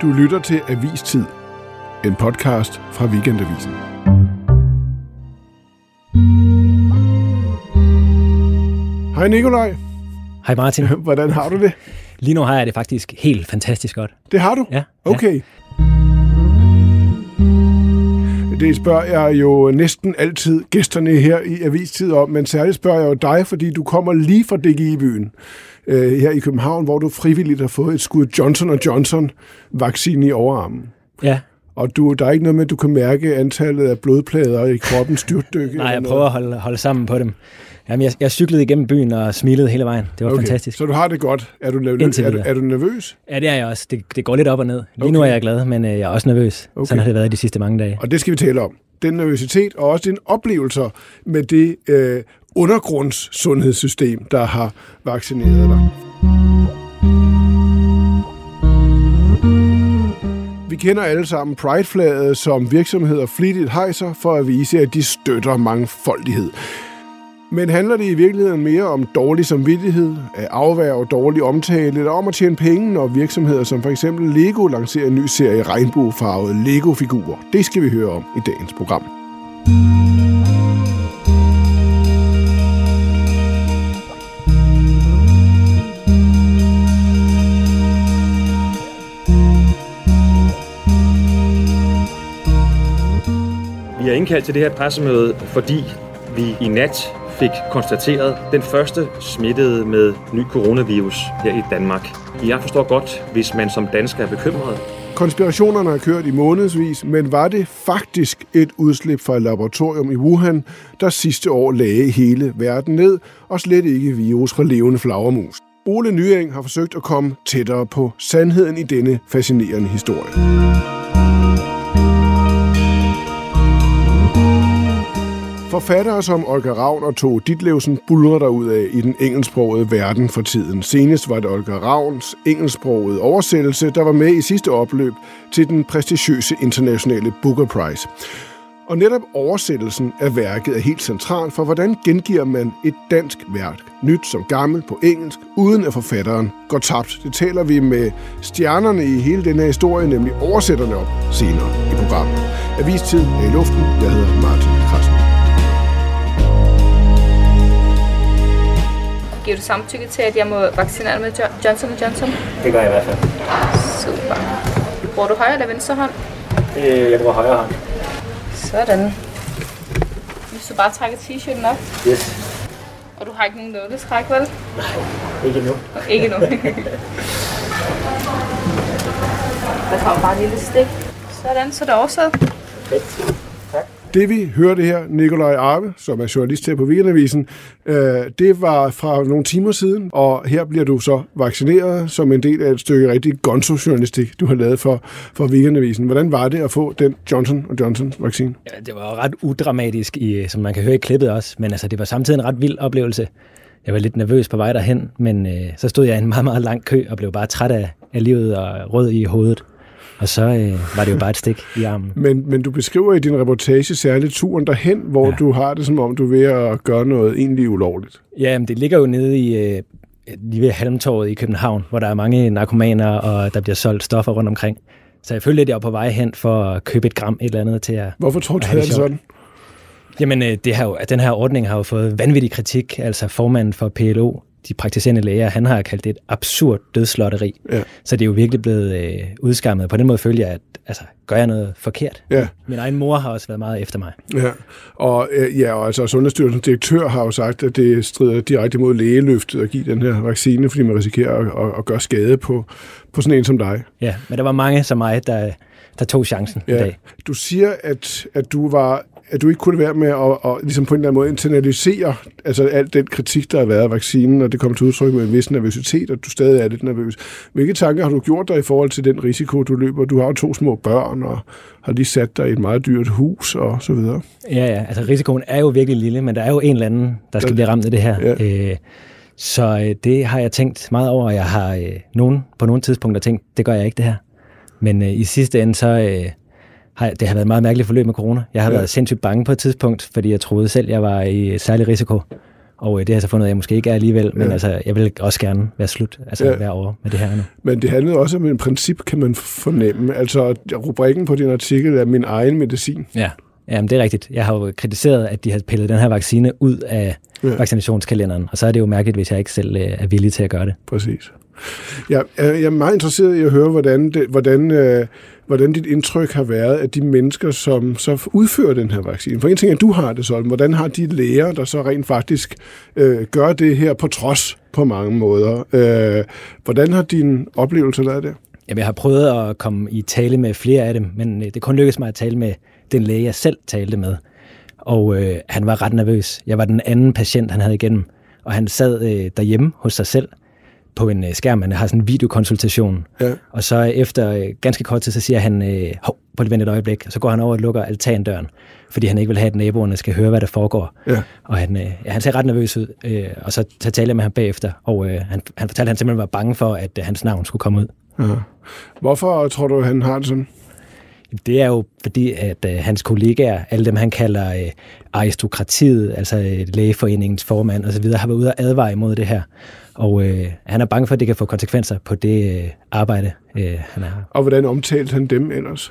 Du lytter til Avistid, en podcast fra Weekendavisen. Hej Nikolaj. Hej Martin. Hvordan har du det? Lige nu har jeg det faktisk helt fantastisk godt. Det har du? Ja. Okay. Det spørger jeg jo næsten altid gæsterne her i Avistid om, men særligt spørger jeg jo dig, fordi du kommer lige fra DGI-byen her i København, hvor du frivilligt har fået et skud Johnson & Johnson-vaccine i overarmen. Ja. Og der er ikke noget med, at du kan mærke antallet af blodplader i kroppen styrtdykke? Nej, jeg prøver at holde sammen på dem. Jamen, jeg cyklede igennem byen og smilede hele vejen. Det var fantastisk. Så du har det godt. Er du nervøs? Ja, det er jeg også. Det går lidt op og ned. Lige nu er jeg glad, men jeg er også nervøs. Okay. Sådan har det været de sidste mange dage. Og det skal vi tale om. Den nervøsitet og også dine oplevelser med det undergrundssundhedssystem, der har vaccineret dig. Vi kender alle sammen Pride-flaget, som virksomheder flittigt hejser for at vise, at de støtter mangfoldighed. Men handler det i virkeligheden mere om dårlig samvittighed, at afværge dårlig omtale, eller om at tjene penge, når virksomheder som for eksempel Lego lancerer en ny serie regnbuefarvede Lego-figurer? Det skal vi høre om i dagens program. Vi har indkaldt til det her pressemøde, fordi vi i nat fik konstateret den første smittede med ny coronavirus her i Danmark. Jeg forstår godt, hvis man som dansker er bekymret. Konspirationerne har kørt i månedsvis, men var det faktisk et udslip fra et laboratorium i Wuhan, der sidste år lagde hele verden ned, og slet ikke virus fra levende flagermus? Ole Nyeng har forsøgt at komme tættere på sandheden i denne fascinerende historie. Forfattere som Olga Ravn og Tove Ditlevsen buldrer derudad i den engelsksprogede verden for tiden. Senest var det Olga Ravns engelsksprogede oversættelse, der var med i sidste opløb til den prestigiøse internationale Booker Prize. Og netop oversættelsen af værket er helt central for, hvordan gengiver man et dansk værk, nyt som gammelt på engelsk, uden at forfatteren går tabt. Det taler vi med stjernerne i hele den her historie, nemlig oversætterne op senere i programmet. Avistid er i luften. Jeg hedder Martin Krasnik. Giver du samtykke til, at jeg må vaccinere med Johnson & Johnson? Det gør jeg i hvert fald. Super. Bruger du højre eller venstre hånd? Jeg bruger højre hånd. Sådan. Hvis du bare trækker t-shirten op. Yes. Og du har ikke nogen nåleskræk, vel? Nej, ikke endnu. Ikke endnu. Der kommer bare et lille stik. Sådan, så er det oversat. Perfekt. Tak. Det vi hørte her, Nikolaj Arve, som er journalist her på Weekendavisen, det var fra nogle timer siden, og her bliver du så vaccineret som en del af et stykke rigtig gonzo-journalistik, du har lavet for Weekendavisen. Hvordan var det at få den Johnson & Johnson-vaccine? Ja, det var ret udramatisk, som man kan høre i klippet også, men altså, det var samtidig en ret vild oplevelse. Jeg var lidt nervøs på vej derhen, men så stod jeg i en meget, meget lang kø og blev bare træt af livet og rød i hovedet. Og så var det jo bare et stik i armen. Men du beskriver i din reportage særligt turen derhen, hvor du har det som om, du er ved at gøre noget egentlig ulovligt. Ja, men det ligger jo nede lige ved Halmtorvet i København, hvor der er mange narkomaner, og der bliver solgt stoffer rundt omkring. Så jeg følte lidt, at jeg var på vej hen for at købe et gram et eller andet til at... Hvorfor tror du, det sådan? Jamen, den her ordning har jo fået vanvittig kritik. Altså formanden for PLO, de praktiserende læger, han har kaldt det et absurd dødslotteri. Ja. Så det er jo virkelig blevet udskammet. På den måde følger jeg, at gør jeg noget forkert? Ja. Min egen mor har også været meget efter mig. Ja, og altså Sundhedsstyrelsens direktør har jo sagt, at det strider direkte mod lægeløftet at give den her vaccine, fordi man risikerer at gøre skade på sådan en som dig. Ja, men der var mange som mig, der tog chancen i dag. Du siger, at du ikke kunne være med at ligesom på en eller anden måde internalisere altså alt den kritik, der har været af vaccinen, og det kom til udtryk med en vis nervøsitet, og du stadig er lidt nervøs. Hvilke tanker har du gjort dig i forhold til den risiko, du løber? Du har jo 2 små børn, og har lige sat dig i et meget dyrt hus, og så videre. Ja, altså risikoen er jo virkelig lille, men der er jo en eller anden, der skal blive ramt af det her. Ja. Så det har jeg tænkt meget over, og jeg har på nogle tidspunkter tænkt, det gør jeg ikke det her. Men i sidste ende, så det har været et meget mærkeligt forløb med corona. Jeg har været sindssygt bange på et tidspunkt, fordi jeg troede selv, jeg var i særlig risiko. Og det har jeg så fundet, at jeg måske ikke er alligevel, men altså, jeg vil også gerne være slut, altså være over med det her nu. Men det handlede også om en princip, kan man fornemme. Altså, rubrikken på din artikel er min egen medicin. Ja, jamen, det er rigtigt. Jeg har jo kritiseret, at de har pillet den her vaccine ud af vaccinationskalenderen, og så er det jo mærkeligt, hvis jeg ikke selv er villig til at gøre det. Præcis. Jeg er meget interesseret i at høre, hvordan dit indtryk har været af de mennesker, som så udfører den her vaccine. For en ting er, at du har det sådan. Hvordan har de læger, der så rent faktisk gør det her på trods på mange måder? Hvordan har dine oplevelser været der? Jamen, jeg har prøvet at komme i tale med flere af dem, men det kun lykkedes mig at tale med den læge, jeg selv talte med. Og han var ret nervøs. Jeg var den anden patient, han havde igennem. Og han sad derhjemme hos sig selv på en skærm. Han har sådan en videokonsultation. Ja. Og så efter ganske kort tid, så siger han, på det vent et øjeblik. Og så går han over og lukker altandøren, fordi han ikke vil have, at naboerne skal høre, hvad der foregår. Ja. Og han ser ret nervøs ud. Og så talte jeg med ham bagefter. Og han fortalte, at han simpelthen var bange for, at hans navn skulle komme ud. Ja. Hvorfor tror du, han har det sådan? Det er jo fordi, at hans kollegaer, alle dem han kalder aristokratiet, altså lægeforeningens formand osv., har været ude og advare imod det her. Og han er bange for, at det kan få konsekvenser på det arbejde, han har. Og hvordan omtalte han dem ellers?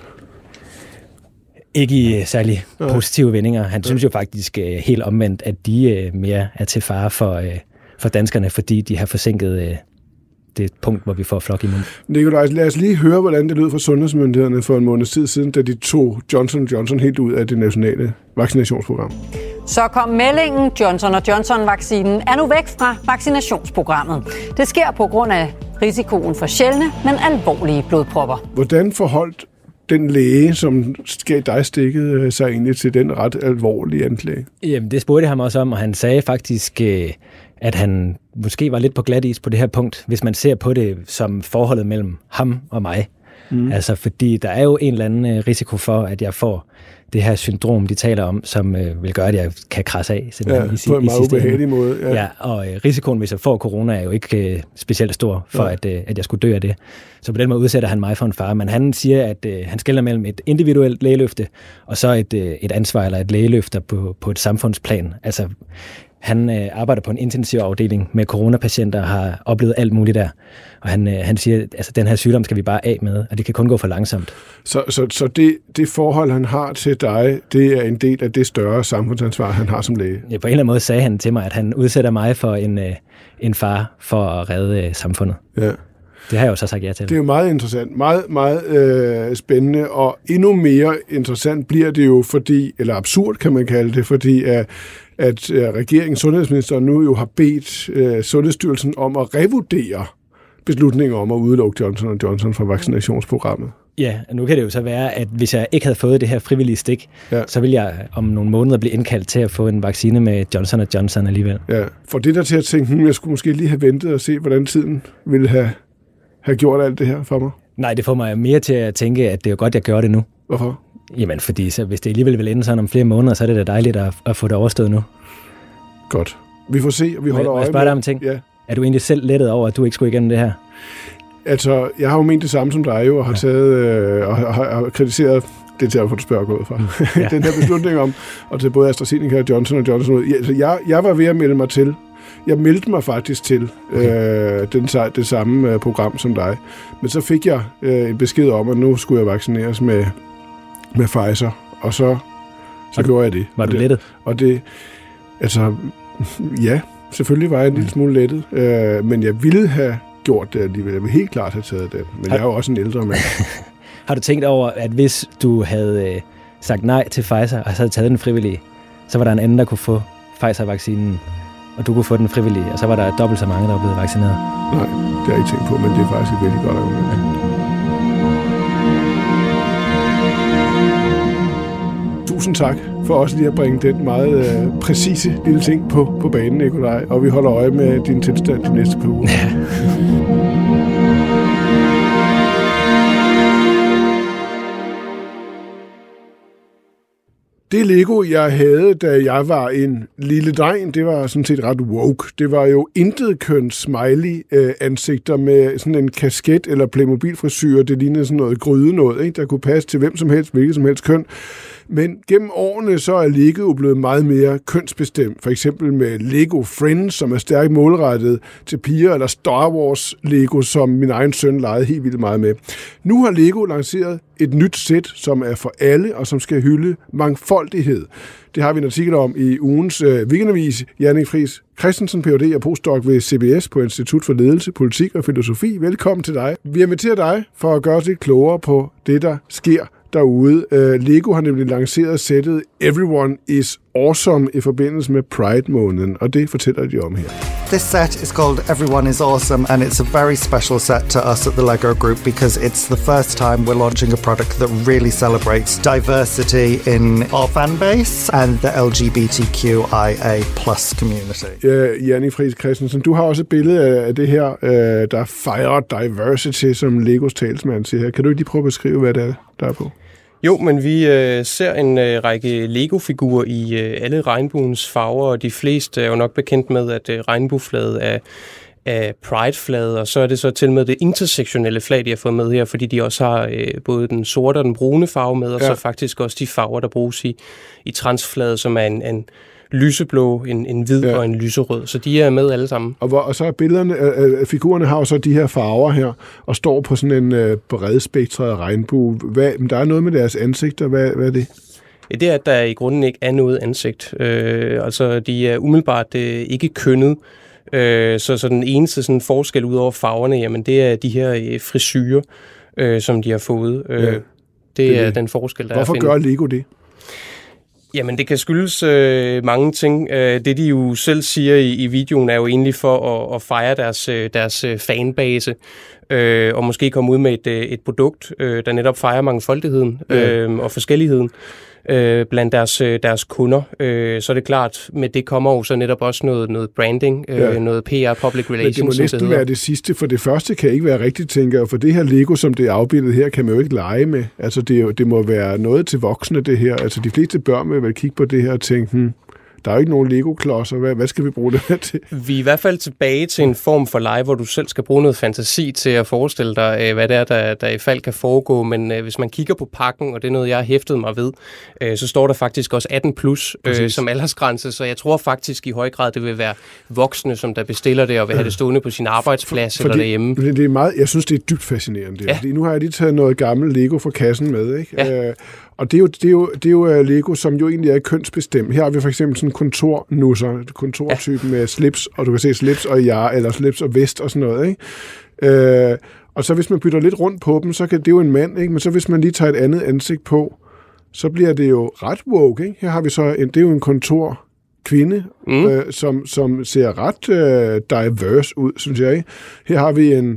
Ikke i særlig positive vendinger. Han synes jo faktisk helt omvendt, at de mere er til fare for danskerne, fordi de har forsinket det punkt, hvor vi får flok imod. Nikolaj, lad os lige høre, hvordan det lød fra sundhedsmyndighederne for en måneds tid siden, da de tog Johnson & Johnson helt ud af det nationale vaccinationsprogram. Så kom meldingen, Johnson & Johnson-vaccinen er nu væk fra vaccinationsprogrammet. Det sker på grund af risikoen for sjældne, men alvorlige blodpropper. Hvordan forholdt den læge, som gav dig stikket, sig egentlig til den ret alvorlige anklage? Jamen, det spurgte jeg ham også om, og han sagde faktisk, at han måske var lidt på glat is på det her punkt, hvis man ser på det som forholdet mellem ham og mig. Altså, fordi der er jo en eller anden risiko for, at jeg får det her syndrom, de taler om, som vil gøre, at jeg kan krasse af. På en meget ubehagelig måde. Ja, og risikoen, hvis jeg får corona, er jo ikke specielt stor for, at jeg skulle dø af det. Så på den måde udsætter han mig for en fare. Men han siger, at han skelner mellem et individuelt lægeløfte, og så et ansvar eller et lægeløfte på et samfundsplan. Altså, han arbejder på en intensivafdeling med coronapatienter og har oplevet alt muligt der. Og han siger, at altså, den her sygdom skal vi bare af med, og det kan kun gå for langsomt. Så det forhold, han har til dig, det er en del af det større samfundsansvar, han har som læge? Ja, på en eller anden måde sagde han til mig, at han udsætter mig for en fare for at redde samfundet. Ja. Det har jeg jo så sagt ja til. Det er jo meget interessant, meget spændende, og endnu mere interessant bliver det jo, fordi, eller absurd kan man kalde det, fordi at regeringen, sundhedsministeren nu jo har bedt Sundhedsstyrelsen om at revurdere beslutningen om at udelukke Johnson & Johnson fra vaccinationsprogrammet. Ja, nu kan det jo så være, at hvis jeg ikke havde fået det her frivillige stik, så ville jeg om nogle måneder blive indkaldt til at få en vaccine med Johnson & Johnson alligevel. Ja, for det der til at tænke, jeg skulle måske lige have ventet og se, hvordan tiden ville have gjort alt det her for mig. Nej, det får mig mere til at tænke, at det er godt, jeg gør det nu. Hvorfor? Jamen, fordi så, hvis det alligevel vil ende sådan om flere måneder, så er det da dejligt at få det overstået nu. Godt. Vi får se, og vi holder øje med. Jeg spørger dig om en ting. Ja. Er du egentlig selv lettet over, at du ikke skulle igennem det her? Altså, jeg har jo ment det samme som dig jo, og har taget og har kritiseret, det er derfor, du spørger gået fra, den her beslutning om at tage både AstraZeneca og Johnson & Johnson ud. Altså, jeg var ved at melde mig til. Jeg meldte mig faktisk til det samme program som dig. Men så fik jeg en besked om, at nu skulle jeg vaccineres med Pfizer, og så gjorde jeg det. Var du lettet? Og det, altså, ja, selvfølgelig var jeg en lille smule lettet, men jeg ville have gjort det alligevel. Jeg ville helt klart have taget det, men jeg er jo også en ældre mand. Har du tænkt over, at hvis du havde sagt nej til Pfizer, og så havde taget den frivillige, så var der en anden, der kunne få Pfizer-vaccinen, og du kunne få den frivillige, og så var der dobbelt så mange, der var blevet vaccineret? Nej, det har jeg ikke tænkt på, men det er faktisk et vældig godt argument. Tusind tak for også lige at bringe den meget præcise lille ting på banen, Nikolaj, og vi holder øje med din tilstand de næste par uger. Ja. Det Lego, jeg havde, da jeg var en lille dreng, det var sådan set ret woke. Det var jo intetkøn smiley-ansigter med sådan en kasket eller Playmobil-frisyr. Det lignede sådan noget gryde noget, ikke? Der kunne passe til hvem som helst, hvilket som helst køn. Men gennem årene så er Lego blevet meget mere kønsbestemt. For eksempel med Lego Friends, som er stærkt målrettet til piger, eller Star Wars Lego, som min egen søn legede helt vildt meget med. Nu har Lego lanceret et nyt sæt, som er for alle, og som skal hylde mangfoldighed. Det har vi en artikel om i ugens Weekendavis. Jannik Friis Christensen, Ph.D. og postdoc ved CBS på Institut for Ledelse, Politik og Filosofi. Velkommen til dig. Vi inviterer dig for at gøre os lidt klogere på det, der sker derude. Lego har nemlig lanceret sættet Everyone is Awesome i forbindelse med Pride-måneden, og det fortæller de om her. This set is called Everyone is Awesome, and it's a very special set to us at the LEGO Group because it's the first time we're launching a product that really celebrates diversity in our fan base and the LGBTQIA+ community. Jannik Friis Christensen, du har også et billede af det her, der fejrer diversity, som Legos talsmand siger her. Kan du ikke lige prøve at beskrive, hvad det er, der er på? Jo, men vi ser en række Lego-figurer i alle regnbuens farver, og de fleste er jo nok bekendt med, at regnbueflaget er Pride-flaget, og så er det så til med det intersektionelle flag, de har fået med her, fordi de også har både den sorte og den brune farve med, og så faktisk også de farver, der bruges i transflaget, som er en lyseblå, en hvid og en lyserød. Så de er med alle sammen. Og så er billederne, figurerne har jo så de her farver her, og står på sådan en bredspektret regnbue. Der er noget med deres ansigter. Hvad er det? Ja, det er, at der i grunden ikke er noget ansigt. Altså, de er umiddelbart ikke kønnet. Så den eneste sådan forskel ud over farverne, jamen det er de her frisyrer, som de har fået. Det er den forskel, der Hvorfor gør Lego det? Jamen, det kan skyldes mange ting. Det, de jo selv siger i videoen, er jo egentlig for at fejre deres fanbase, og måske komme ud med et produkt, der netop fejrer mangfoldigheden og forskelligheden blandt deres kunder. Så er det klart, med det kommer jo så netop også noget branding, noget PR, public relations. Men det må næsten være det sidste, for det første kan ikke være rigtigt, tænker jeg, for det her Lego, som det er afbildet her, kan man jo ikke lege med. Altså, det må være noget til voksne, det her. Altså, de fleste børn vil vel kigge på det her og tænke, der er jo ikke nogen Lego-klodser. Hvad skal vi bruge det her til? Vi er i hvert fald tilbage til en form for lege, hvor du selv skal bruge noget fantasi til at forestille dig, hvad det er, der i fald kan foregå. Men hvis man kigger på pakken, og det er noget, jeg har hæftet mig ved, så står der faktisk også 18+ som aldersgrænse. Så jeg tror faktisk i høj grad, det vil være voksne, som der bestiller det og vil have det stående på sin arbejdsplads eller derhjemme. Det er meget, jeg synes, det er dybt fascinerende. Ja. Fordi nu har jeg lige taget noget gammelt Lego fra kassen med, ikke? Ja. Og det er jo Lego, som jo egentlig er kønsbestemt. Her har vi for eksempel sådan kontornusser, kontortypen med slips, og du kan se slips og eller slips og vest og sådan noget, ikke? Og så hvis man bytter lidt rundt på dem, så kan det jo en mand, ikke? Men så hvis man lige tager et andet ansigt på, så bliver det jo ret woke, ikke? Her har vi så det er jo en kontorkvinde, som ser ret diverse ud, synes jeg, ikke? Her har vi en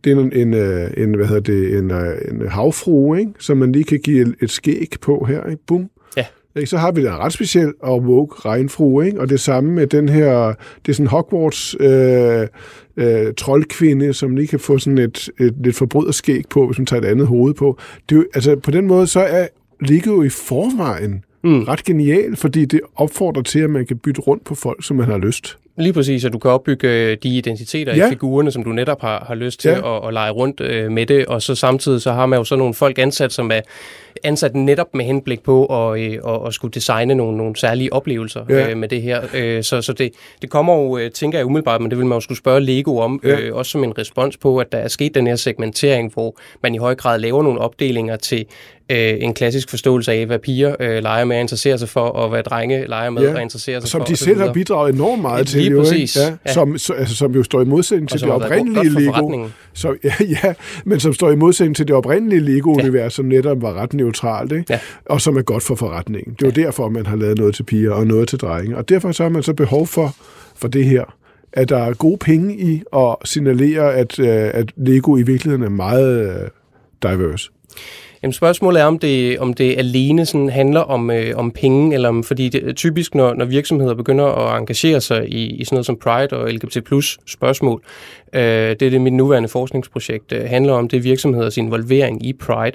havfrue, ikke? Som man lige kan give et skæg på her, ikke? Bum. Ja. Så har vi den ret speciel og woke regnfrue, ikke? Og det samme med den her, det er sådan Hogwarts troldkvinde, som lige kan få sådan et lidt forbryderskæg på, hvis man tager et andet hoved på. Det er, altså på den måde, så er Lego i forvejen ret genial, fordi det opfordrer til, at man kan bytte rundt på folk, som man har lyst. Lige præcis, at du kan opbygge de identiteter i figurerne, som du netop har lyst til at lege rundt med det, og så samtidig så har man jo så nogle folk ansat, som er ansat netop med henblik på at skulle designe nogle særlige oplevelser med det her. Så det kommer jo, tænker jeg umiddelbart, men det vil man jo skulle spørge Lego om, også som en respons på, at der er sket den her segmentering, hvor man i høj grad laver nogle opdelinger til en klassisk forståelse af, hvad piger leger med at interessere sig for, og hvad drenge leger med at interessere sig som for. Som de selv har bidraget enormt meget til. Lige præcis. Som jo står i modsætning til det oprindelige Lego. Men som står i modsætning til det oprindelige Lego-univers, som netop var ret neutralt, ikke? Ja. Og som er godt for forretningen. Det er jo derfor, man har lavet noget til piger og noget til drenge. Og derfor så har man så behov for det her, at der er gode penge i at signalere, at Lego i virkeligheden er meget diverse. Jamen, spørgsmålet er, om det alene sådan handler om penge, eller fordi det, typisk, når virksomheder begynder at engagere sig i sådan noget som Pride og LGBT+ spørgsmål, det er det mit nuværende forskningsprojekt handler om, det er virksomheders involvering i Pride.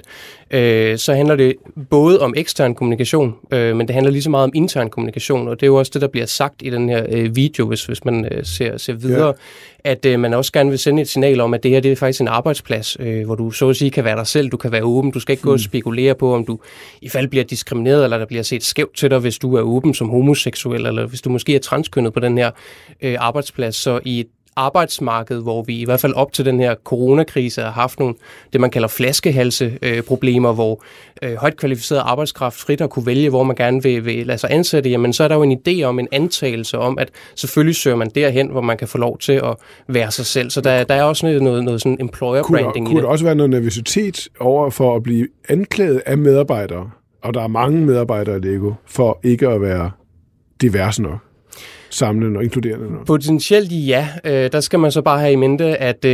Så handler det både om ekstern kommunikation, men det handler lige så meget om intern kommunikation, og det er jo også det, der bliver sagt i den her video, hvis man ser videre, at man også gerne vil sende et signal om, at det her det er faktisk en arbejdsplads, hvor du så at sige kan være dig selv, du kan være åben, du skal ikke gå og spekulere på, om du i fald bliver diskrimineret, eller der bliver set skævt til dig, hvis du er åben som homoseksuel, eller hvis du måske er transkønnet på den her arbejdsplads. Så i et arbejdsmarked, hvor vi i hvert fald op til den her coronakrise har haft nogle, det man kalder flaskehalseproblemer, hvor højt kvalificeret arbejdskraft frit har kunne vælge, hvor man gerne vil lade sig ansætte, jamen så er der jo en idé om, en antagelse om, at selvfølgelig søger man derhen, hvor man kan få lov til at være sig selv. Så der er også noget sådan employer branding i det. Kunne der også være noget nervøsitet over for at blive anklaget af medarbejdere, og der er mange medarbejdere i Lego, for ikke at være diverse nok? Samlende og inkluderende nok? Potentielt ja. Der skal man så bare have i mente,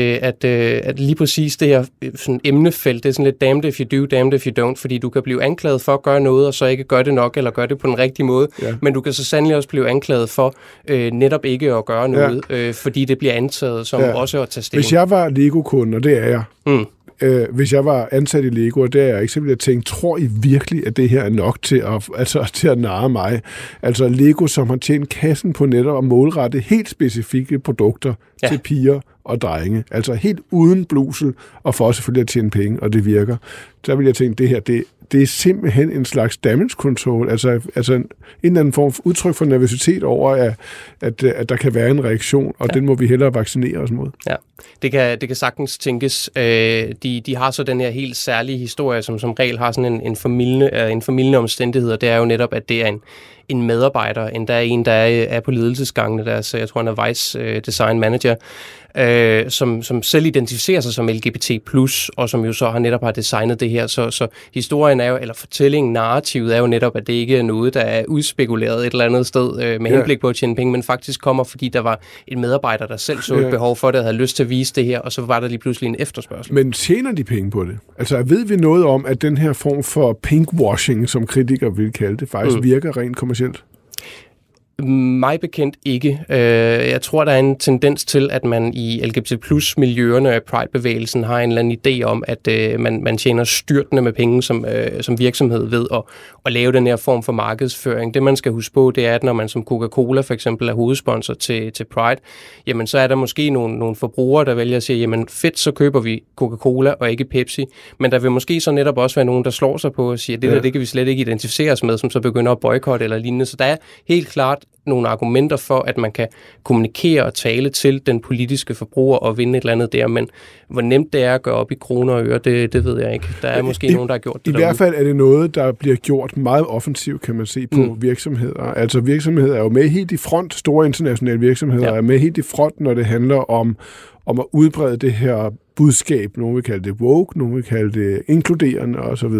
at lige præcis det her sådan emnefelt, det er sådan lidt damned if you do, damned if you don't, fordi du kan blive anklaget for at gøre noget, og så ikke gøre det nok, eller gøre det på den rigtige måde, men du kan så sandelig også blive anklaget for netop ikke at gøre noget, fordi det bliver antaget som også at tage stilling. Hvis jeg var Lego-kunde, og det er jeg, hvis jeg var ansat i Lego, og det er jeg ikke, så ville jeg tænke, tror I virkelig, at det her er nok til at narre mig? Altså Lego, som har tjent kassen på netop at målrette helt specifikke produkter til piger og drenge. Altså helt uden blusel, og for selvfølgelig at tjene penge, og det virker. Så vil jeg tænke, det her, det er simpelthen en slags damage control, altså en eller anden form for udtryk for nervøsitet over, at der kan være en reaktion, og den må vi hellere vaccinere os mod. Ja, det kan sagtens tænkes. De har så den her helt særlige historie, som regel har sådan en formildende omstændighed, og det er jo netop, at det er en medarbejder, end der er en, der er på ledelsesgangene, der jeg tror, han er Vice Design Manager, som selv identificerer sig som LGBT+, og som jo så netop har designet det her. Så historien er jo, eller fortællingen, narrativet er jo netop, at det ikke er noget, der er udspekuleret et eller andet sted med henblik på at tjene penge, men faktisk kommer, fordi der var en medarbejder, der selv så et behov for det, og havde lyst til at vise det her, og så var der lige pludselig en efterspørgsel. Men tjener de penge på det? Altså ved vi noget om, at den her form for pinkwashing, som kritikere vil kalde det, faktisk virker rent kommercielt? Mig bekendt ikke. Jeg tror, der er en tendens til, at man i LGBT+-miljøerne af Pride-bevægelsen har en eller anden idé om, at man tjener styrtende med penge som virksomhed ved at lave den her form for markedsføring. Det, man skal huske på, det er, at når man som Coca-Cola for eksempel er hovedsponsor til Pride, jamen så er der måske nogle forbrugere, der vælger at sige, jamen fedt, så køber vi Coca-Cola og ikke Pepsi. Men der vil måske så netop også være nogen, der slår sig på og siger, det kan vi slet ikke identificere os med, som så begynder at boykotte eller lignende. Så der er helt klart nogle argumenter for, at man kan kommunikere og tale til den politiske forbruger og vinde et eller andet der, men hvor nemt det er at gøre op i kroner og øre, det ved jeg ikke. Der er måske nogen, der har gjort det. I hvert fald er det noget, der bliver gjort meget offensivt, kan man se på virksomheder. Altså virksomheder er jo med helt i front, store internationale virksomheder er med helt i front, når det handler om at udbrede det her budskab. Nogle vil kalde det woke, nogle vil kalde det inkluderende osv.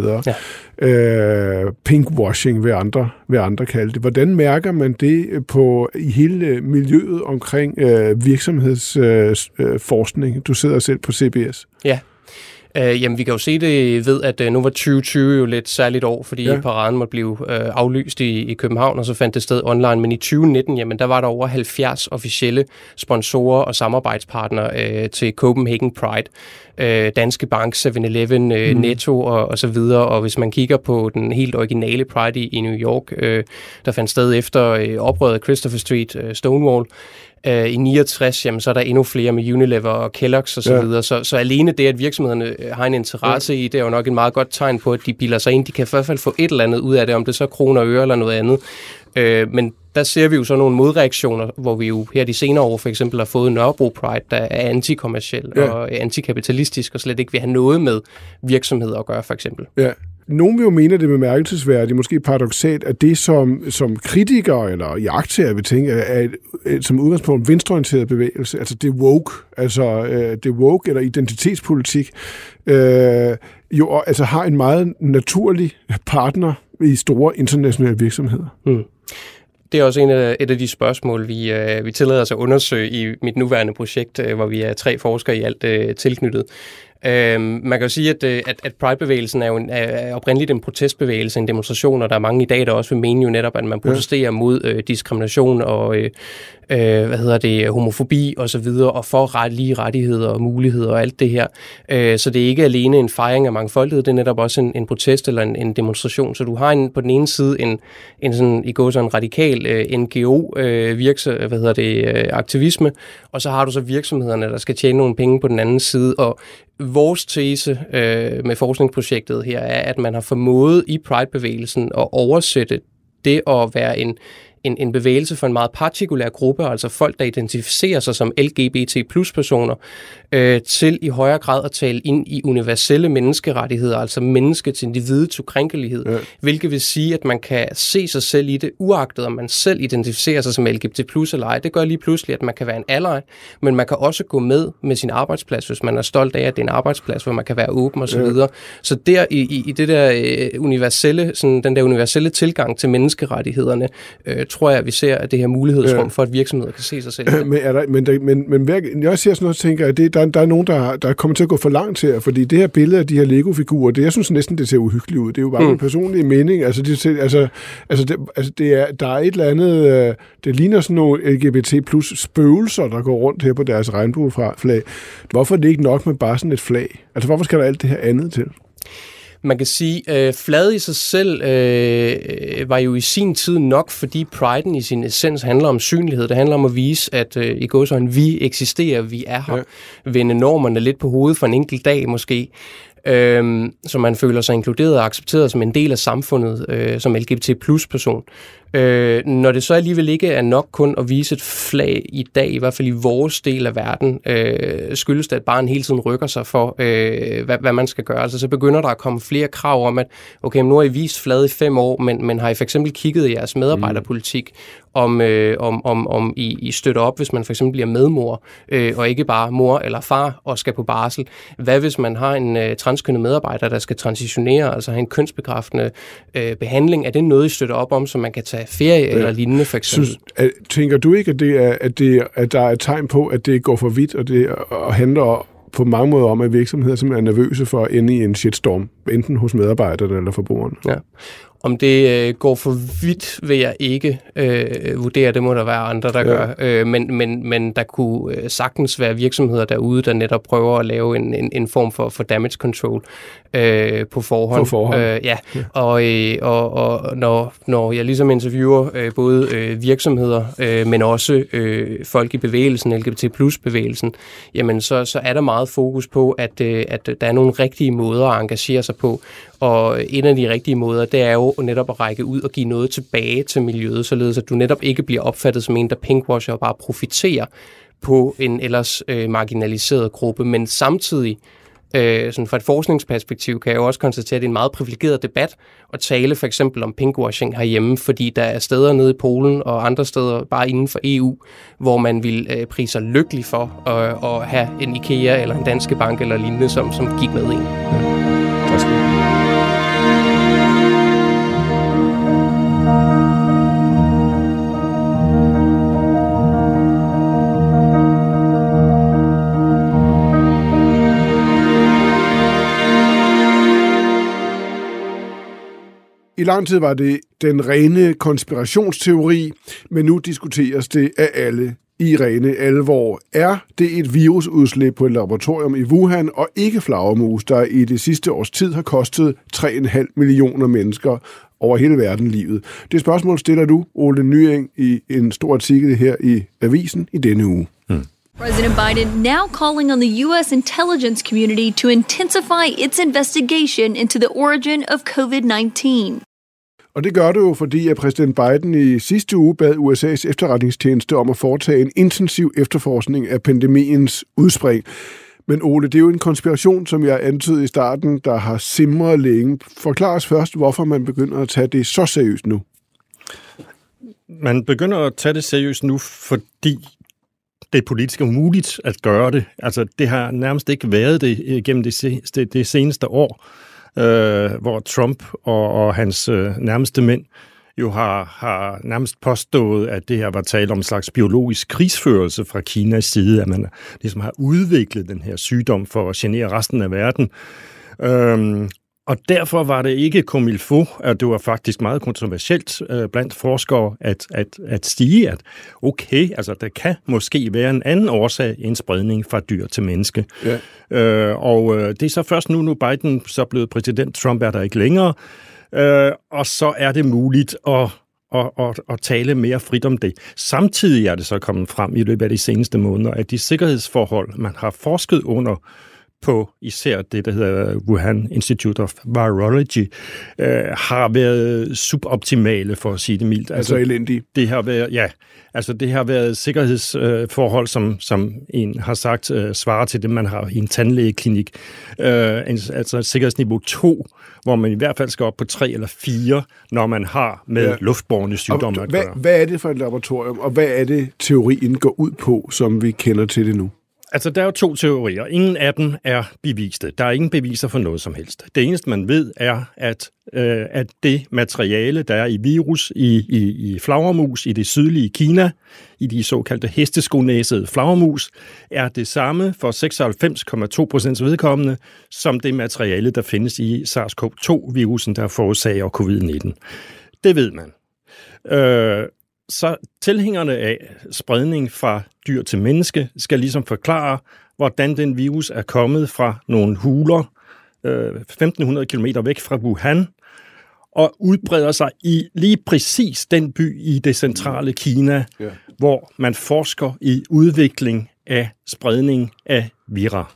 Pinkwashing vil andre kalde det. Hvordan mærker man det i hele miljøet omkring virksomhedsforskning? Du sidder selv på CBS. Ja. Jamen, vi kan jo se det ved, at nu var 2020 jo lidt særligt år, fordi paraden måtte blive aflyst i København, og så fandt det sted online. Men i 2019, jamen, der var der over 70 officielle sponsorer og samarbejdspartnere til Copenhagen Pride. Danske Bank, 7-Eleven, Netto og så videre. Og hvis man kigger på den helt originale Pride i New York, der fandt sted efter oprøret af Christopher Street, Stonewall, i 69, jamen, så er der endnu flere med Unilever og Kellogg's og så videre. Så alene det, at virksomhederne har en interesse i, det er jo nok et meget godt tegn på, at de bilder sig ind. De kan i hvert fald få et eller andet ud af det, om det så kroner og øre eller noget andet. Men der ser vi jo så nogle modreaktioner, hvor vi jo her de senere år for eksempel har fået Nørrebro Pride, der er antikommerciel og antikapitalistisk og slet ikke vil have noget med virksomheder at gøre, for eksempel. Ja. Nogen vil jo mene, at det er bemærkelsesværdigt, måske paradoksalt, at det som kritikere eller iagttagere vil tænke, er som udgangspunkt venstreorienteret bevægelse, altså det woke eller identitetspolitik, jo altså har en meget naturlig partner i store internationale virksomheder. Det er også et af de spørgsmål, vi tillader os at undersøge i mit nuværende projekt, hvor vi er 3 forskere i alt tilknyttet. Man kan jo sige, at Pride-bevægelsen er oprindeligt en protestbevægelse, en demonstration, og der er mange i dag, der også vil mene jo netop, at man protesterer mod diskrimination og homofobi og så videre, og for lige rettigheder og muligheder og alt det her. Så det er ikke alene en fejring af mangfoldighed, det er netop også en protest eller en demonstration. Så du har på den ene side en sådan i går så en radikal NGO aktivisme, og så har du så virksomhederne, der skal tjene nogle penge på den anden side. Og vores tese med forskningsprojektet her er, at man har formået i Pride-bevægelsen at oversætte det at være en bevægelse for en meget partikulær gruppe, altså folk, der identificerer sig som LGBT+-personer, til i højere grad at tale ind i universelle menneskerettigheder, altså menneskets individets ukrænkelighed, hvilket vil sige, at man kan se sig selv i det, uagtet om man selv identificerer sig som LGBT+ eller ej. Det gør lige pludselig, at man kan være en ally, men man kan også gå med sin arbejdsplads, hvis man er stolt af, at det er en arbejdsplads, hvor man kan være åben osv. Så der i det der universelle, sådan den der universelle tilgang til menneskerettighederne, tror jeg, at vi ser at det her mulighedsrum for, at virksomheder kan se sig selv. Men jeg ser sådan noget, tænker jeg, der er nogen, der kommer til at gå for langt her, fordi det her billede af de her Lego-figurer, jeg synes næsten, det ser uhyggeligt ud. Det er jo bare en personlig mening. Altså, der er et eller andet, det ligner sådan nogle LGBT+ spøgelser, der går rundt her på deres regnbueflag. Hvorfor er det ikke nok med bare sådan et flag? Altså, hvorfor skal der alt det her andet til? Man kan sige, flaget i sig selv var jo i sin tid nok, fordi priden i sin essens handler om synlighed. Det handler om at vise, at i går sådan, vi eksisterer, vi er her. Vende normerne lidt på hovedet for en enkelt dag måske. Så man føler sig inkluderet og accepteret som en del af samfundet som LGBT+-person. Når det så alligevel ikke er nok kun at vise et flag i dag, i hvert fald i vores del af verden, skyldes det, at barn hele tiden rykker sig for, hvad man skal gøre. Altså, så begynder der at komme flere krav om, at okay, nu har I vist flaget i 5 år, men har I for eksempel kigget i jeres medarbejderpolitik, om I støtter op, hvis man for eksempel bliver medmor, og ikke bare mor eller far og skal på barsel. Hvad hvis man har en transkønnet medarbejder, der skal transitionere, altså have en kønsbekræftende behandling? Er det noget, I støtter op om, så man kan tage ferie eller lignende for eksempel? Tænker du ikke, at der er et tegn på, at det går for vidt, og det handler på mange måder om, at virksomheder simpelthen er nervøse for at ende i en shitstorm, enten hos medarbejderne eller forbrugerne? Ja. Om det går for vidt, vil jeg ikke vurdere. Det må der være andre, der gør. Men der kunne sagtens være virksomheder derude, der netop prøver at lave en form for damage control på forhånd. Og når jeg ligesom interviewer både virksomheder, men også folk i bevægelsen, LGBT+-bevægelsen, jamen så er der meget fokus på, at der er nogle rigtige måder at engagere sig på. Og en af de rigtige måder, det er jo netop at række ud og give noget tilbage til miljøet, således at du netop ikke bliver opfattet som en, der pinkwasher og bare profiterer på en ellers marginaliseret gruppe. Men samtidig, sådan fra et forskningsperspektiv, kan jeg jo også konstatere, at det er en meget privilegeret debat at tale for eksempel om pinkwashing herhjemme, fordi der er steder nede i Polen og andre steder bare inden for EU, hvor man vil prise sig lykkelig for at have en IKEA eller en Danske Bank eller lignende, som gik med en. I lang tid var det den rene konspirationsteori, men nu diskuteres det af alle i rene alvor. Er det et virusudslip på et laboratorium i Wuhan, og ikke flagermus, der i det sidste års tid har kostet 3,5 millioner mennesker over hele verden livet? Det spørgsmål stiller du, Ole Nyeng, i en stor artikel her i Avisen i denne uge. President Biden now calling on the U.S. intelligence community to intensify its investigation into the origin of COVID-19. Og det gør det jo, fordi at præsident Biden i sidste uge bad USA's efterretningstjeneste om at foretage en intensiv efterforskning af pandemiens udspring. Men Ole, det er jo en konspiration, som jeg antydede i starten, der har simret længe. Forklar os først, hvorfor man begynder at tage det så seriøst nu. Man begynder at tage det seriøst nu, fordi det er politisk umuligt at gøre det. Altså, det har nærmest ikke været det gennem det seneste år, hvor Trump og hans nærmeste mænd jo har nærmest påstået, at det her var tale om en slags biologisk krigsførelse fra Kinas side, at man ligesom har udviklet den her sygdom for at genere resten af verden. Og derfor var det ikke comme il faut, at det var faktisk meget kontroversielt blandt forskere at sige, at okay, altså der kan måske være en anden årsag end spredning fra dyr til menneske. Ja. Og det er så først nu Biden så blevet præsident, Trump er der ikke længere, og så er det muligt at tale mere frit om det. Samtidig er det så kommet frem i løbet af de seneste måneder, at de sikkerhedsforhold, man har forsket under på især det, der hedder Wuhan Institute of Virology, har været suboptimale, for at sige det mildt. Altså elendige? Det har været sikkerhedsforhold, som en har sagt, svarer til det, man har i en tandlægeklinik. Altså sikkerhedsniveau 2, hvor man i hvert fald skal op på 3 eller 4, når man har med luftbårne sygdomme at gøre. Hvad er det for et laboratorium, og hvad er det, teorien går ud på, som vi kender til det nu? Altså, der er jo 2 teorier. Ingen af dem er beviste. Der er ingen beviser for noget som helst. Det eneste, man ved, er, at det materiale, der er i virus i flagermus i det sydlige Kina, i de såkaldte hesteskonæsede flagermus, er det samme for 96,2% vedkommende, som det materiale, der findes i SARS-CoV-2-virusen, der forårsager covid-19. Det ved man. Så tilhængerne af spredning fra dyr til menneske skal ligesom forklare, hvordan den virus er kommet fra nogle huler 1.500 km væk fra Wuhan og udbreder sig i lige præcis den by i det centrale Kina, hvor man forsker i udvikling af spredning af vira.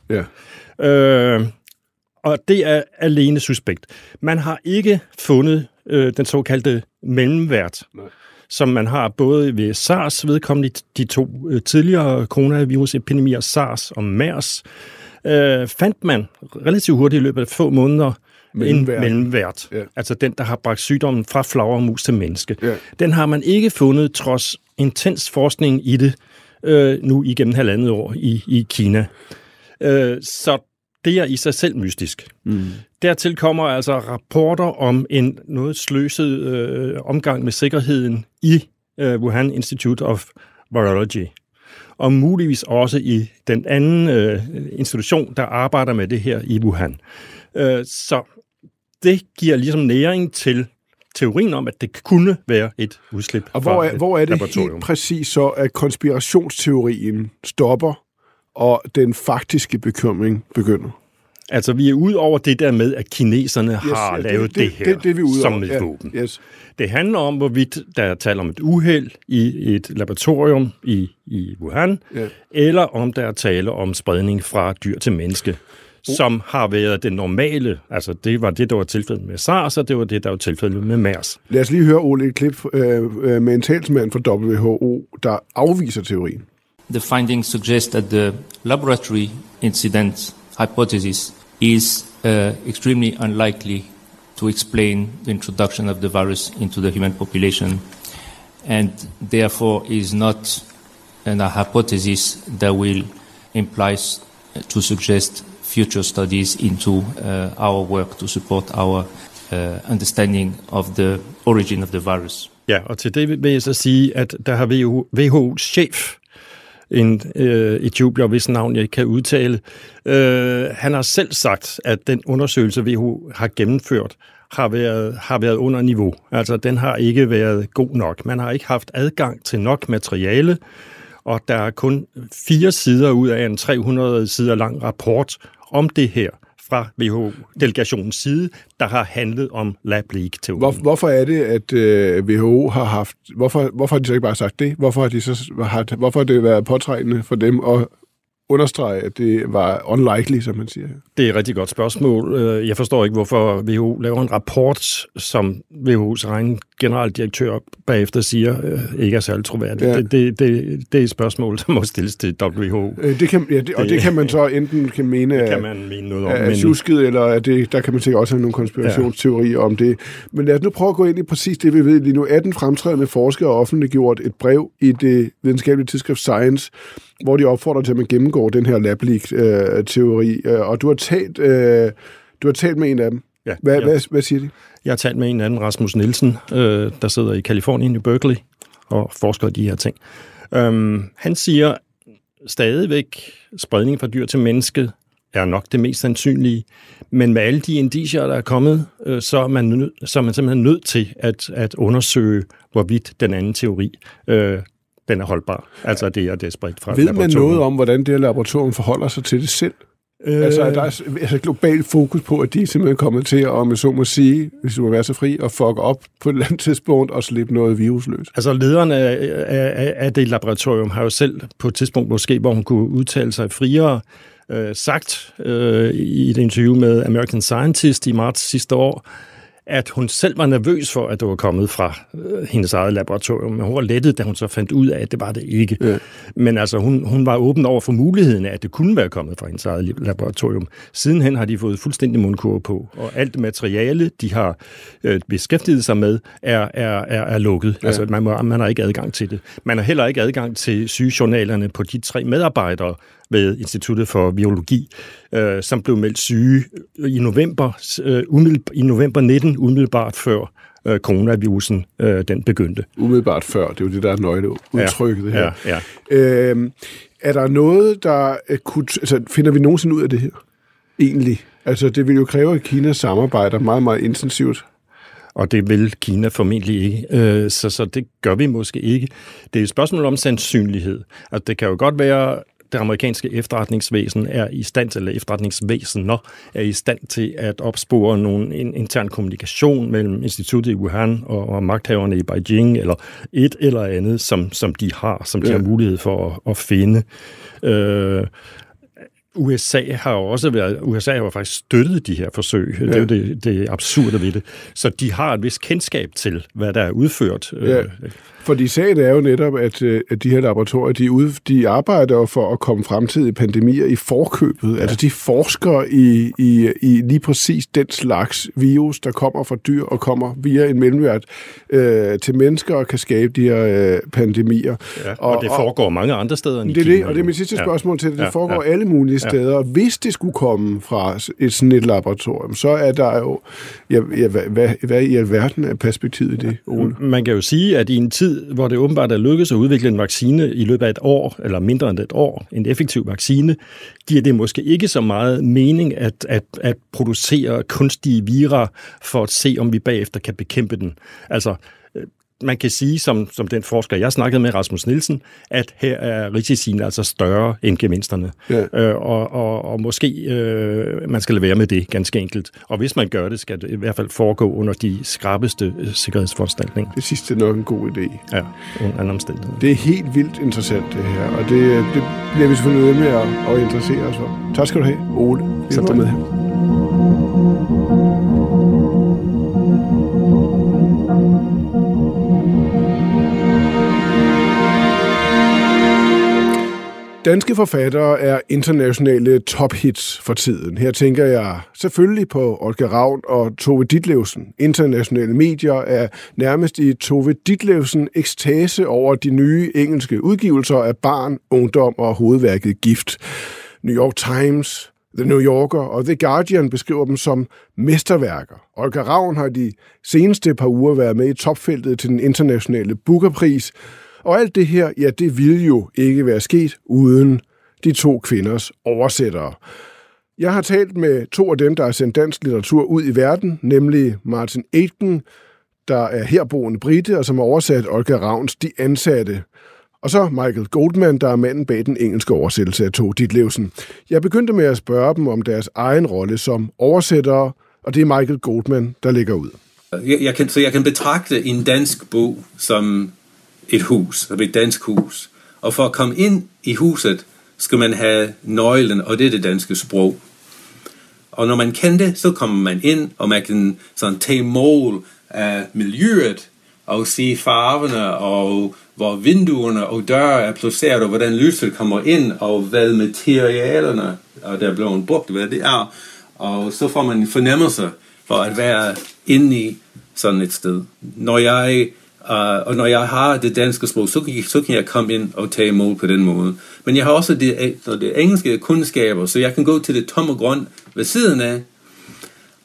Og det er alene suspekt. Man har ikke fundet den såkaldte mellemvært, som man har både ved SARS vedkommende, de 2 tidligere coronavirusepidemier, SARS og MERS, fandt man relativt hurtigt i løbet af få måneder en mellemvært. Ja. Altså den, der har bragt sygdommen fra flagermus til menneske. Ja. Den har man ikke fundet trods intens forskning i det nu igennem 1,5 år i Kina. Så det er i sig selv mystisk. Dertil kommer altså rapporter om en noget sløset omgang med sikkerheden i Wuhan Institute of Virology, og muligvis også i den anden institution, der arbejder med det her i Wuhan. Så det giver ligesom næring til teorien om, at det kunne være et udslip fra et laboratorium. Og hvor er det helt præcis så, at konspirationsteorien stopper, og den faktiske bekymring begynder? Altså, vi er ude over det der med, at kineserne har lavet det her det vi som et våben. Yes. Det handler om, hvorvidt der er tale om et uheld i et laboratorium i Wuhan, eller om der er tale om spredning fra dyr til menneske, som har været det normale. Altså, det var det, der var tilfældet med SARS, og det var det, der var tilfældet med MERS. Lad os lige høre, Ole, et klip med en talsmand fra WHO, der afviser teorien. The findings suggest that the laboratory incident hypothesis is extremely unlikely to explain the introduction of the virus into the human population, and therefore is not a hypothesis that will imply to suggest future studies into our work to support our understanding of the origin of the virus. Ja, og til det vil jeg så sige, at der har WHO's chef, en etiopier, hvis navn jeg ikke kan udtale, han har selv sagt, at den undersøgelse, WHO har gennemført, har været under niveau. Altså, den har ikke været god nok. Man har ikke haft adgang til nok materiale, og der er kun 4 sider ud af en 300 sider lang rapport om det her fra WHO-delegationens side, der har handlet om lab leak-teorien. Hvorfor er det, at WHO har haft... Hvorfor har de så ikke bare sagt det? Hvorfor har det været påtrængende for dem at understrege, at det var unlikely, som man siger? Det er et rigtig godt spørgsmål. Jeg forstår ikke, hvorfor WHO laver en rapport, som WHO's egen generaldirektør bagefter siger, ikke er særlig troværdigt. Ja. Det er et spørgsmål, der må stilles til WHO. Det kan man så enten mene, det kan man mene noget om, er tjusket, eller der kan man sikkert også have nogle konspirationsteorier om det. Men lad os nu prøve at gå ind i præcis det, vi ved lige nu. 18 fremtrædende forskere har offentliggjort et brev i det videnskabelige tidsskrift Science, hvor de opfordrer til, at man gennemgår den her lab leak-teori. Og du har talt med en af dem. Ja. Hvad siger de? Jeg har talt med en anden, Rasmus Nielsen, der sidder i Californien i Berkeley og forsker i de her ting. Han siger stadigvæk, spredning fra dyr til menneske er nok det mest sandsynlige, men med alle de indicier, der er kommet, så er man simpelthen nødt til at undersøge, hvorvidt den anden teori den er holdbar. Altså det er spredt fra laboratoriet. Ved man noget om, hvordan det her laboratorium forholder sig til det selv? Altså, der er global fokus på, at de er simpelthen kommet til, om så må sige, hvis du må være så fri, at fuck op på et eller andet tidspunkt og slippe noget virus løs. Altså, lederen af det laboratorium har jo selv på et tidspunkt måske, hvor hun kunne udtale sig friere, sagt i et interview med American Scientist i marts sidste år, at hun selv var nervøs for, at det var kommet fra hendes eget laboratorium. Men hun var lettet, da hun så fandt ud af, at det var det ikke. Ja. Men altså, hun var åben over for muligheden af, at det kunne være kommet fra hendes eget laboratorium. Sidenhen har de fået fuldstændig mundkurve på, og alt materiale, de har beskæftiget sig med, er lukket. Ja. Altså, man har ikke adgang til det. Man har heller ikke adgang til sygejournalerne på de 3 medarbejdere ved Instituttet for Virologi, som blev meldt syge i november 19, umiddelbart før coronavirusen den begyndte. Umiddelbart før, det er jo det, der er nøgle udtrykket her. Ja. Er der noget, der kunne... Altså, finder vi nogensinde ud af det her? Egentlig. Altså, det vil jo kræve, at Kina samarbejder meget, meget intensivt. Og det vil Kina formentlig ikke. Så det gør vi måske ikke. Det er et spørgsmål om sandsynlighed. Altså, det kan jo godt være... Det amerikanske efterretningsvæsen er i stand til, eller efterretningsvæsener er i stand til at opspore en intern kommunikation mellem instituttet i Wuhan og magthaverne i Beijing, eller et eller andet, som de har mulighed for at finde. USA har jo faktisk støttet de her forsøg. Ja. Det er jo det absurde ved det. Så de har et vist kendskab til, hvad der er udført. Ja. Fordi sagen er jo netop, at de her laboratorier, de arbejder for at komme fremtidige pandemier i forkøbet. Ja. Altså de forsker i lige præcis den slags virus, der kommer fra dyr og kommer via en mellemvært til mennesker og kan skabe de her pandemier. Ja, og det foregår mange andre steder end i Kina. Det, og det er mit sidste spørgsmål til det. Det foregår alle mulige steder. Hvis det skulle komme fra sådan et laboratorium, så er der jo... Hvad i alverden er perspektivet i det, Ole? Man kan jo sige, at i en tid, hvor det åbenbart er lykkedes at udvikle en vaccine i løbet af et år, eller mindre end et år, en effektiv vaccine, giver det måske ikke så meget mening at producere kunstige vira for at se, om vi bagefter kan bekæmpe den. Altså, man kan sige, som den forsker, jeg snakkede med, Rasmus Nielsen, at her er risiciene altså større end gevinsterne. Ja. Og måske man skal lade være med det, ganske enkelt. Og hvis man gør det, skal det i hvert fald foregå under de skrappeste sikkerhedsforanstaltninger. Det sidste er nok en god idé. Ja, en anden omstændighed. Det er helt vildt interessant, det her. Og det bliver vi selvfølgelig nødt med at interessere os for. Tak skal du have, Ole. Vi er med her. Danske forfattere er internationale tophits for tiden. Her tænker jeg selvfølgelig på Olga Ravn og Tove Ditlevsen. Internationale medier er nærmest i Tove Ditlevsen ekstase over de nye engelske udgivelser af Barn, Ungdom og hovedværket Gift. New York Times, The New Yorker og The Guardian beskriver dem som mesterværker. Olga Ravn har de seneste par uger været med i topfeltet til den internationale Booker-pris. Og alt det her, ja, det ville jo ikke være sket uden de 2 kvinders oversættere. Jeg har talt med 2 af dem, der har sendt dansk litteratur ud i verden, nemlig Martin Aitken, der er herboende brite, og som har oversat Olga Ravns De Ansatte. Og så Michael Goldman, der er manden bag den engelske oversættelse af Tove Ditlevsen. Jeg begyndte med at spørge dem om deres egen rolle som oversættere, og det er Michael Goldman, der lægger ud. Jeg kan betragte en dansk bog som et hus, som et dansk hus. Og for at komme ind i huset, skal man have nøglen, og det er det danske sprog. Og når man kender det, så kommer man ind, og man kan sådan tage mål af miljøet, og se farverne, og hvor vinduerne og døre er placeret, og hvordan lyset kommer ind, og hvad materialerne, og der er blevet brugt, hvad det er. Og så får man en fornemmelse for at være inde i sådan et sted. Når jeg har det danske sprog, så kan jeg komme ind og tage imod på den måde. Men jeg har også det engelske kundskaber, så jeg kan gå til det tomme grund ved siden af,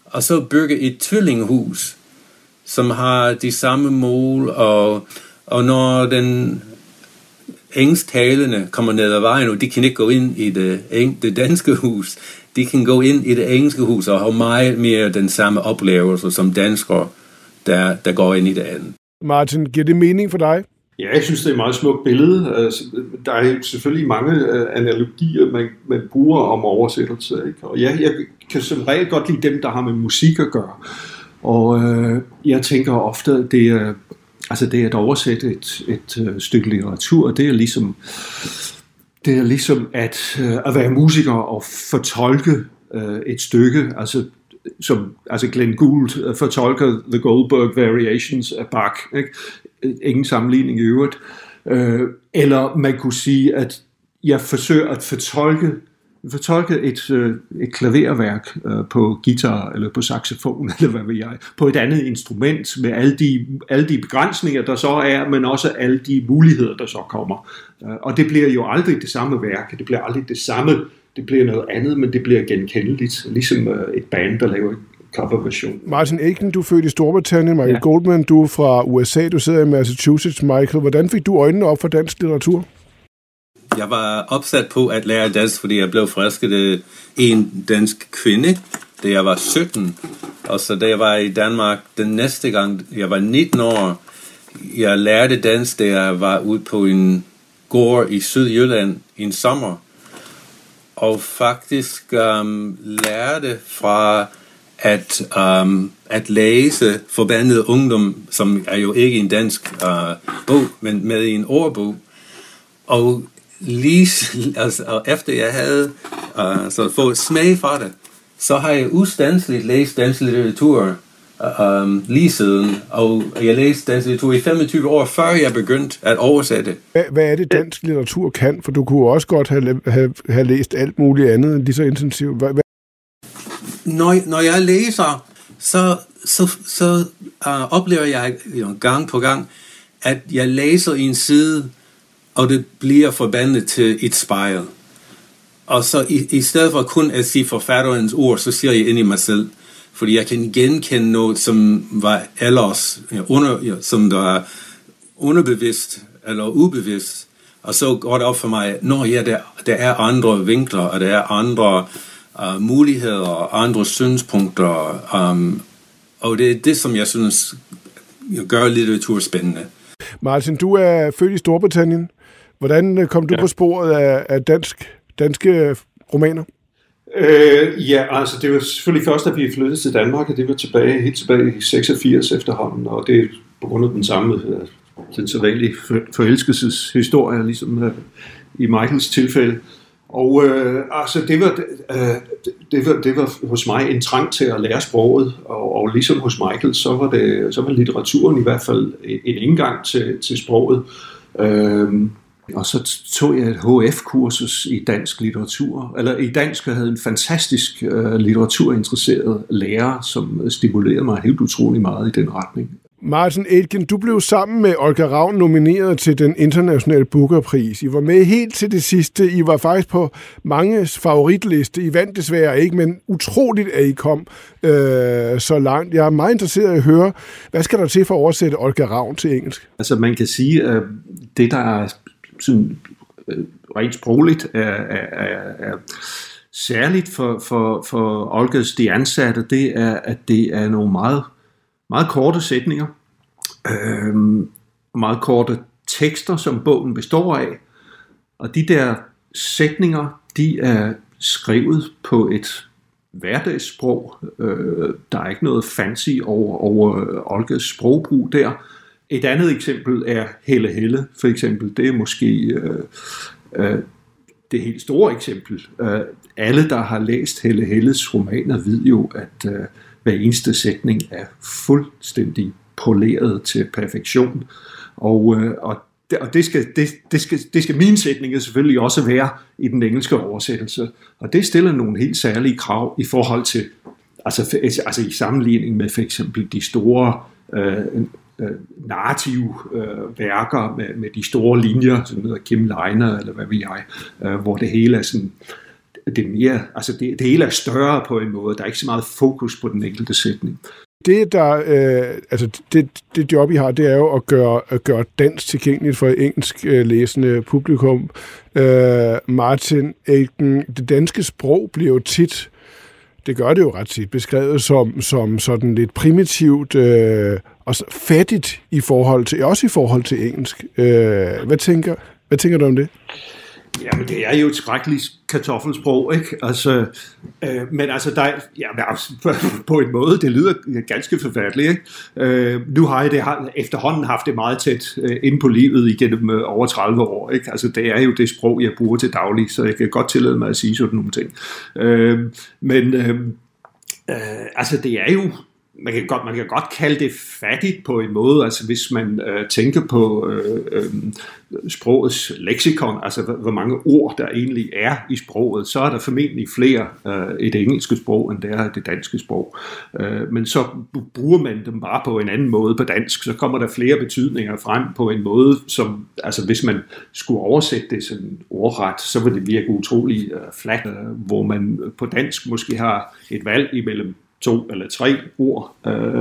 og så bygge et tvillinghus, som har de samme mål, og når den engelsktalende kommer ned ad vejen, og de kan ikke gå ind i det danske hus, de kan gå ind i det engelske hus og have meget mere den samme oplevelse som danskere, der går ind i det andet. Martin, giver det mening for dig? Ja, jeg synes, det er et meget smukt billede. Altså, der er selvfølgelig mange analogier, man bruger om oversættelse. Ikke? Og jeg kan som regel godt lide dem, der har med musik at gøre. Og jeg tænker ofte, at det er at oversætte et stykke litteratur, det er ligesom at være musiker og fortolke et stykke, altså Glenn Gould fortolker The Goldberg Variations af Bach, ikke? Ingen sammenligning i øvrigt. Eller man kunne sige, at jeg forsøger at fortolke et klaverværk på guitar eller på saxofon eller hvad ved jeg, på et andet instrument med alle de begrænsninger der så er, men også alle de muligheder der så kommer. Og det bliver jo aldrig det samme værk, det bliver aldrig det samme, det bliver noget andet, men det bliver genkendeligt, ligesom et band der laver en coverversion. Martin Aiken, du er født i Storbritannien, Michael Goldman, du er fra USA, du sidder i Massachusetts. Michael, hvordan fik du øjnene op for dansk litteratur? Jeg var opsat på at lære dansk, fordi jeg blev forelsket af en dansk kvinde, da jeg var 17. Og så da jeg var i Danmark den næste gang, jeg var 19 år, jeg lærte dansk, da jeg var ude på en gård i Sydjylland i en sommer. Og faktisk lærte fra at læse Forbandet Ungdom, som er jo ikke en dansk bog, men med en ordbog. Og efter jeg havde fået smag fra det, så har jeg ustandsligt læst dansk litteratur lige siden, og jeg læste dansk litteratur i 25 år, før jeg begyndte at oversætte. Hvad er det, dansk litteratur kan? For du kunne også godt have læst alt muligt andet lige så intensivt. Når jeg læser, så oplever jeg gang på gang, at jeg læser en side, og det bliver forbandet til et spejl. Og så i stedet for kun at sige forfatterens ord, så siger jeg ind i mig selv, fordi jeg kan genkende noget, som var ellers, som der var underbevidst eller ubevidst. Og så går det op for mig, der er andre vinkler, og der er andre muligheder og andre synspunkter. Og det er det, som jeg synes gør litteratur spændende. Martin, du er født i Storbritannien. Hvordan kom du på sporet af danske romaner? Altså det var selvfølgelig først, at vi flyttede til Danmark, og det var helt tilbage i 86 efterhånden, og det er på grund af den sædvanlige forelskelseshistorie, ligesom i Michaels tilfælde. Og det var hos mig en trang til at lære sproget, og ligesom hos Michael, så var litteraturen i hvert fald en indgang til sproget. Og så tog jeg et HF-kursus i dansk litteratur, eller i dansk, jeg havde en fantastisk litteraturinteresseret lærer, som stimulerede mig helt utrolig meget i den retning. Martin Aitken, du blev sammen med Olga Ravn nomineret til den internationale Booker-pris. I var med helt til det sidste. I var faktisk på manges favoritliste. I vandt desværre ikke, men utroligt, at I kom så langt. Jeg er meget interesseret i at høre, hvad skal der til for at oversætte Olga Ravn til engelsk? Altså man kan sige, at det der er sådan, rent sprogligt er særligt for Olgas De Ansatte, det er, at det er nogle meget korte sætninger, meget korte tekster, som bogen består af. Og de der sætninger, de er skrevet på et hverdagssprog. Der er ikke noget fancy over Olgas sprogbrug der. Et andet eksempel er Helle Helle, for eksempel. Det er måske det helt store eksempel. Alle, der har læst Helle Helles romaner, ved jo, at hver eneste sætning er fuldstændig poleret til perfektion. Og det skal mine sætninger selvfølgelig også være i den engelske oversættelse. Og det stiller nogle helt særlige krav i forhold til, altså i sammenligning med for eksempel de store narrative værker med de store linjer, som hedder Kim Leiner, eller hvad ved jeg, hvor det hele er sådan, det er mere, altså det hele er større på en måde. Der er ikke så meget fokus på den enkelte sætning. Det, det job, I har, det er jo at gøre dansk tilgængeligt for engelsk læsende publikum. Martin Aitken, det danske sprog bliver jo tit, det gør det jo ret tit, beskrevet som sådan lidt primitivt og fattigt i forhold til engelsk. Hvad tænker du om det? Jamen, det er jo et skrækkeligt kartoffelsprog, ikke? Altså, men altså, på en måde, det lyder ganske forfærdeligt, ikke? Nu har jeg efterhånden haft det meget tæt inde på livet igennem over 30 år, ikke? Altså, det er jo det sprog, jeg bruger til daglig, så jeg kan godt tillade mig at sige sådan nogle ting. Altså, det er jo, man kan godt kalde det fattigt på en måde, altså hvis man tænker på sprogets leksikon, altså hvor mange ord der egentlig er i sproget, så er der formentlig flere i det engelske sprog, end der er det danske sprog. Men så bruger man dem bare på en anden måde på dansk, så kommer der flere betydninger frem på en måde, som, altså hvis man skulle oversætte det sådan ordret, så vil det virke utrolig flat, hvor man på dansk måske har et valg imellem 2 eller 3 ord,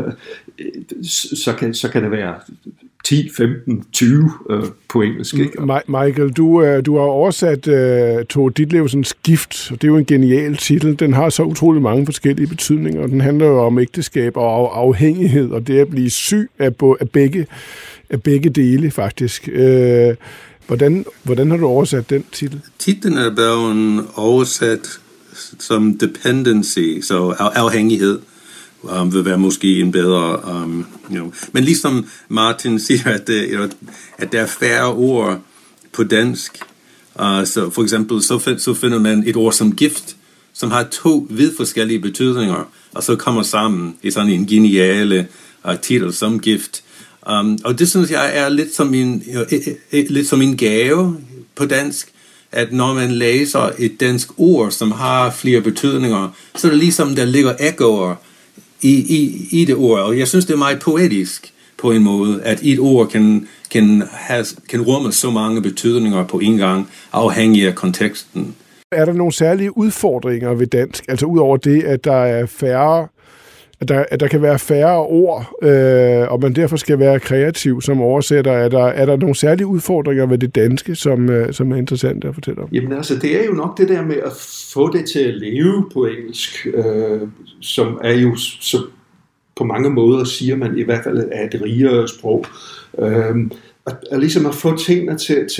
så kan det være 10, 15, 20 på engelsk. Ikke? Michael, du har oversat Tove Ditlevsens Gift, og det er jo en genial titel. Den har så utrolig mange forskellige betydninger, og den handler jo om ægteskab og afhængighed, og det at blive syg af begge dele, faktisk. Hvordan har du oversat den titel? Titlen er blevet oversat som dependency, så afhængighed vil være måske en bedre, men ligesom Martin siger, at der er færre ord på dansk, så for eksempel så finder man et ord som gift, som har 2 vidt forskellige betydninger, og så kommer sammen i sådan en geniale titel som gift. Og det synes jeg er lidt som en gave på dansk, at når man læser et dansk ord, som har flere betydninger, så er det ligesom, der ligger ekkoer i det ord. Og jeg synes, det er meget poetisk på en måde, at et ord kan rumme så mange betydninger på en gang, afhængig af konteksten. Er der nogle særlige udfordringer ved dansk? Altså ud over det, at der er færre, at der kan være færre ord, og man derfor skal være kreativ som oversætter. Er der nogle særlige udfordringer ved det danske, som er interessant at fortælle om? Jamen altså, det er jo nok det der med at få det til at leve på engelsk, som er jo så på mange måder, siger man i hvert fald, er et rigere sprog. At ligesom at få tingene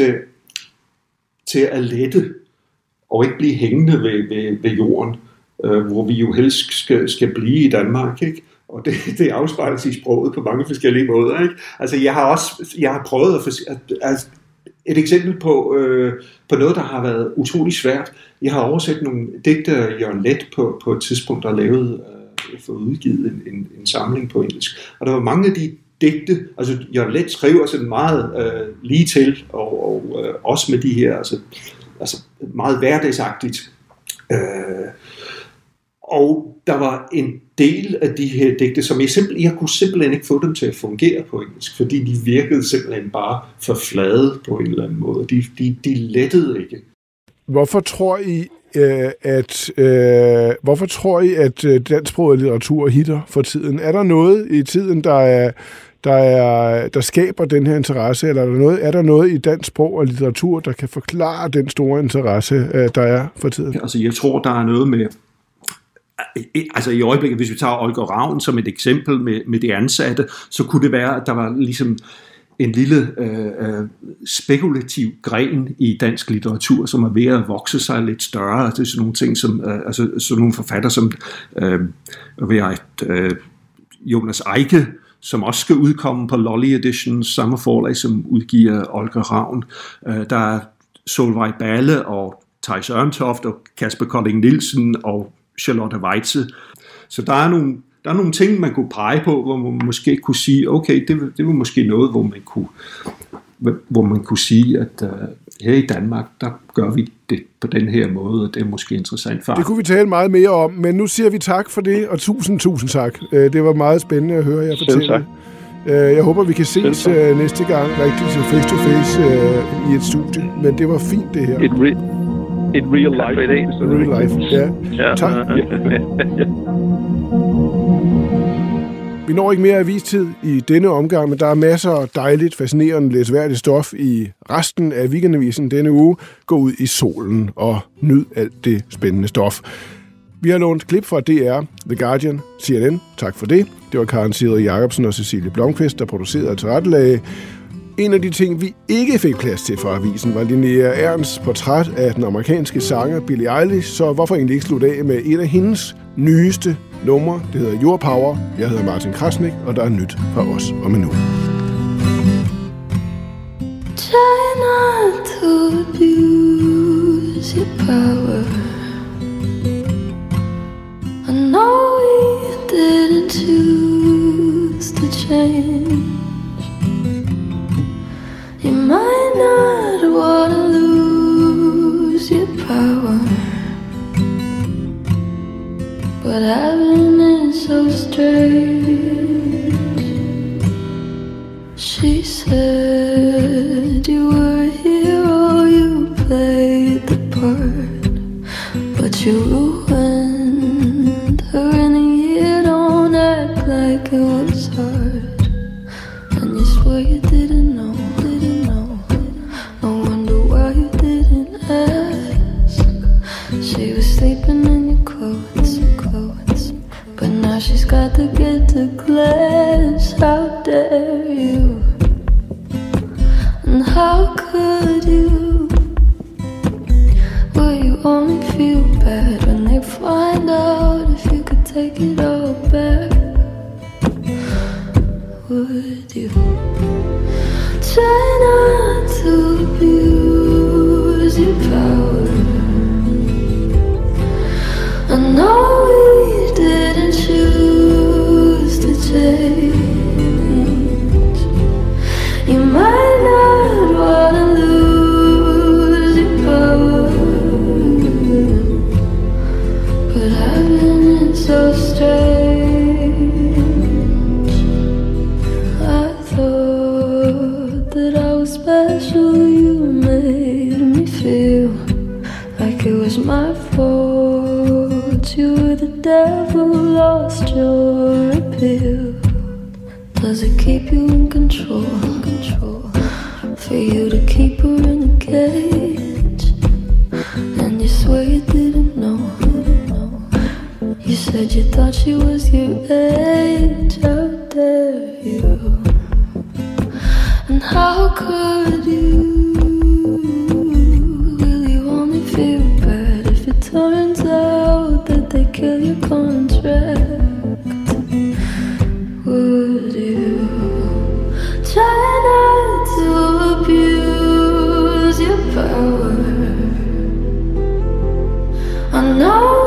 til at lette, og ikke blive hængende ved jorden. Hvor vi jo helst skal blive i Danmark, ikke? Og det afspejles i sproget på mange forskellige måder, ikke? Altså jeg har prøvet et eksempel på noget, der har været utrolig svært. Jeg har oversat nogle digte af Jørgen Leth på et tidspunkt, der lavede for udgivet en samling på engelsk. Og der var mange af de digte, altså Jørgen Leth skriver sådan meget lige til, og også med de her, altså meget hverdagsagtigt. Og der var en del af de her digte, som jeg kunne simpelthen ikke få dem til at fungere på engelsk, fordi de virkede simpelthen bare for flade på en eller anden måde. De lettede ikke. Hvorfor tror I, at dansksproget litteratur hitter for tiden? Er der noget i tiden, der skaber den her interesse, eller er der noget i dansk sprog og litteratur, der kan forklare den store interesse, der er for tiden? Altså, jeg tror, der er noget med... Altså i øjeblikket, hvis vi tager Olga Ravn som et eksempel med de ansatte, så kunne det være, at der var ligesom en lille spekulativ gren i dansk litteratur, som er ved at vokse sig lidt større. Det er sådan nogle ting, som sådan nogle forfatter som Jonas Eike, som også skal udkomme på Lolly Edition, samme forlag, som udgiver Olga Ravn. Der er Solveig Balle og Theis Ørntoft og Kasper Kolding Nielsen og Charlotte Weitze. Så der er nogle ting, man kunne pege på, hvor man måske kunne sige, okay, det var måske noget, hvor man kunne sige, at her i Danmark, der gør vi det på den her måde, og det er måske interessant for. Det kunne vi tale meget mere om, men nu siger vi tak for det, og tusind tak. Det var meget spændende at høre jer fortælle. Jeg håber, vi kan ses næste gang rigtigt face to face i et studie, men det var fint det her. in real life. Real life, ja. Tak. Vi når ikke mere avistid i denne omgang, men der er masser af dejligt, fascinerende, læseværdigt stof i resten af Weekendavisen denne uge. Gå ud i solen og nyd alt det spændende stof. Vi har lånt klip fra DR, The Guardian, CNN. Tak for det. Det var Karen Sigrid Jacobsen og Cecilie Blomqvist, der producerede og tilrettelagde. En af de ting, vi ikke fik plads til fra avisen, var Linnea Ernsts portræt af den amerikanske sanger Billie Eilish, så hvorfor egentlig ikke slutte af med et af hendes nyeste numre. Det hedder Your Power. Jeg hedder Martin Krasnik, og der er nyt fra os om en uge. Try not to abuse your power. I know we didn't choose to change. You might not want to lose your power, but having it so strange. She said you were a hero, you played the part, but you ruined her in a year. Don't act like it was hard, and you swear you didn't know. No wonder why you didn't ask. She was sleeping in your clothes, but now she's got to get to class. How dare you? And how could you? Will you only feel bad when they find out if you could take it all back? Would you? Try not to abuse your power. I know we didn't choose to change. You might not want to lose your power, but having it so strange. I thought that I was special. You made me feel like it was my fault. You were the devil, lost your appeal. Does it keep you in control? For you to keep her in a cage, and you swear you didn't know. You said you thought she was your age. How dare you? And how could you? Will you only feel bad if it turns out that they kill your contract? Would you try not to abuse your power? I know